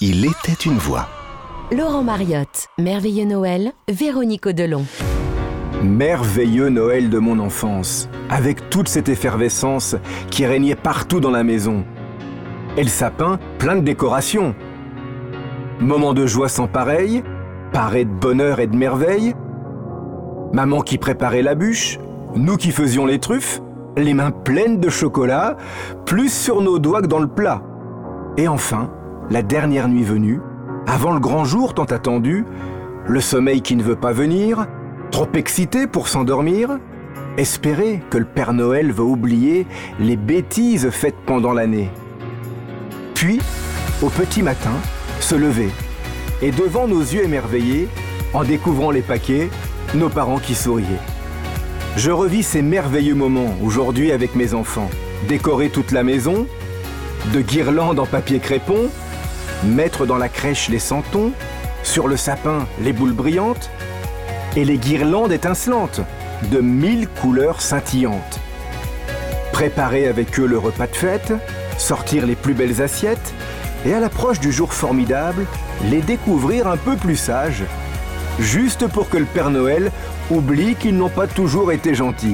Il était une voix. Laurent Mariotte, Merveilleux Noël, Véronique Audelon. Merveilleux Noël de mon enfance, avec toute cette effervescence qui régnait partout dans la maison. Et le sapin plein de décorations. Moment de joie sans pareil, paré de bonheur et de merveille. Maman qui préparait la bûche, nous qui faisions les truffes, les mains pleines de chocolat, plus sur nos doigts que dans le plat. Et enfin, la dernière nuit venue, avant le grand jour tant attendu, le sommeil qui ne veut pas venir, trop excité pour s'endormir, espérer que le Père Noël va oublier les bêtises faites pendant l'année. Puis, au petit matin, se lever, et devant nos yeux émerveillés, en découvrant les paquets, nos parents qui souriaient. Je revis ces merveilleux moments aujourd'hui avec mes enfants. Décorer toute la maison, de guirlandes en papier crépon, mettre dans la crèche les santons, sur le sapin les boules brillantes, et les guirlandes étincelantes, de 1000 couleurs scintillantes. Préparer avec eux le repas de fête, sortir les plus belles assiettes, et à l'approche du jour formidable, les découvrir un peu plus sages, juste pour que le Père Noël oublie qu'ils n'ont pas toujours été gentils.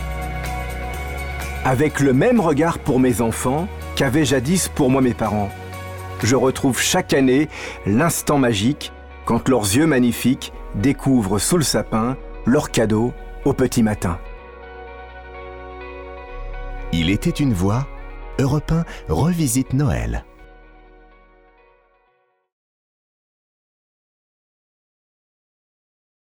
Avec le même regard pour mes enfants qu'avaient jadis pour moi mes parents, je retrouve chaque année l'instant magique quand leurs yeux magnifiques découvrent sous le sapin leurs cadeaux au petit matin. Il était une voix. Europe 1 revisite Noël.